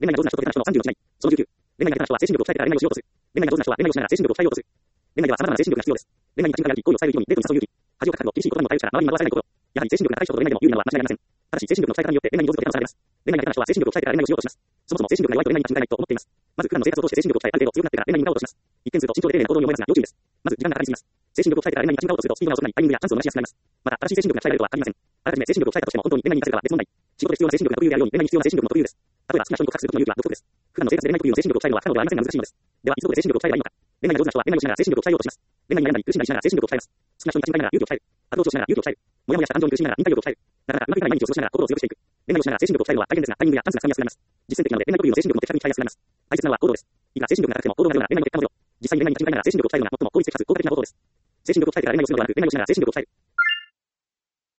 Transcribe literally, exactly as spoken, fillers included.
恋愛が上手な人と下手な人のさんじゅうろく違い。そのじゅうきゅう。恋愛が下手な人は精神力を鍛えてから恋愛をしようとする。恋愛が上手な人は恋愛をしながら精神力を鍛えようとする。恋愛では様々な精神力が必要です。恋愛に立ち向かい、恋を伝える意味、デートに誘う勇気。恥をかくと厳しい言葉にも耐える力、周りに惑わされない心。やはり精神力が高い人と恋愛でも有利なのは間違いありません。ただし精神力の鍛え方によって恋愛に上手と手放されます。恋愛が下手な人は精神力を鍛えてから恋愛をしようとします。そもそも精神力が弱いと恋愛に立ち向かえないと思っています。まず普段の生活を通して精神力を鍛え、ある程度強くなってから恋愛に向かおうとします。一見すると慎重で丁寧な行動に思えますが要注意です。まず時間がかかりすぎます。精神力を鍛えてから恋愛に立ち向かおうとするとスピードが遅くなりタイミングやチャンスを逃しやすくなります。また新しい精神力が鍛えられるとは限りません。あらかじめ精神力を鍛えたとしても本当に恋愛に活かせるかは別問題。仕事で必要な精神力が特有であるように恋愛に必要な精神力も特有です。例えば好きな人に告白することの勇気は独特です。普段の生活で恋愛特有の精神力を鍛えるのは不可能ではありませんが難しいのです。ではいつどこで精神力を鍛えればいいのか。恋愛が上手な人は恋愛をしながら精神力を鍛えようとします。恋愛に悩んだり苦しんだりしながら精神力を鍛えます。好きな人に立ち向かいながら勇気を鍛える。アプローチをしながら勇気を鍛える。もやもやした感情に苦しみながら忍耐力を鍛える。なかなかうまくいかない毎日を過ごしながら心を強くしていく。恋愛をしながら精神力を鍛えるのは大変ですがタイミングやチャンスがつかみやすくなります。実践的なので恋愛特有の精神力も的確に鍛えやすくなります。大切なのは行動です。いくら精神力が高くても行動がような恋愛の結果のよう。実際に恋愛に立ち向かいながら精神力を鍛えるのが最も効率的かつ効果的な方法です。精神力を鍛えてから恋愛をするのではなく恋愛をしながら精神力を鍛える。